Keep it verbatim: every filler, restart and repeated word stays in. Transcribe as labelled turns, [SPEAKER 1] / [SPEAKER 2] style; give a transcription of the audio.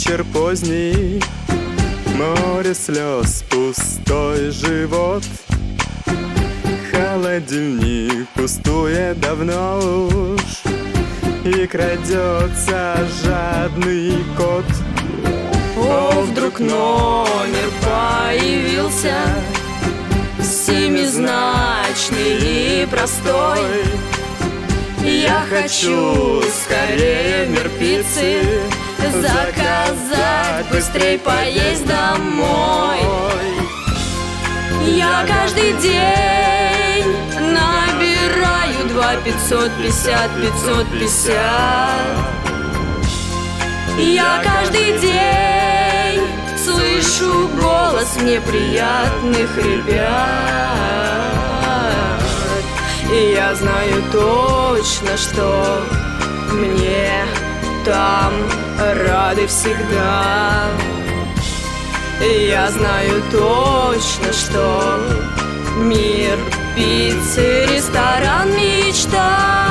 [SPEAKER 1] вечер поздний, море слез, пустой живот. Холодильник пустует давно уж, и крадется жадный кот.
[SPEAKER 2] О, вдруг номер появился, семизначный и простой. Я хочу скорее в мир пиццы заказать, быстрей поесть домой. Я каждый день набираю два пятьсот пятьдесят пятьсот пятьдесят. Я каждый день слышу голос мне приятных ребят. И я знаю точно, что мне там рады всегда. И я знаю точно, что мир пиццы, ресторан, мечта.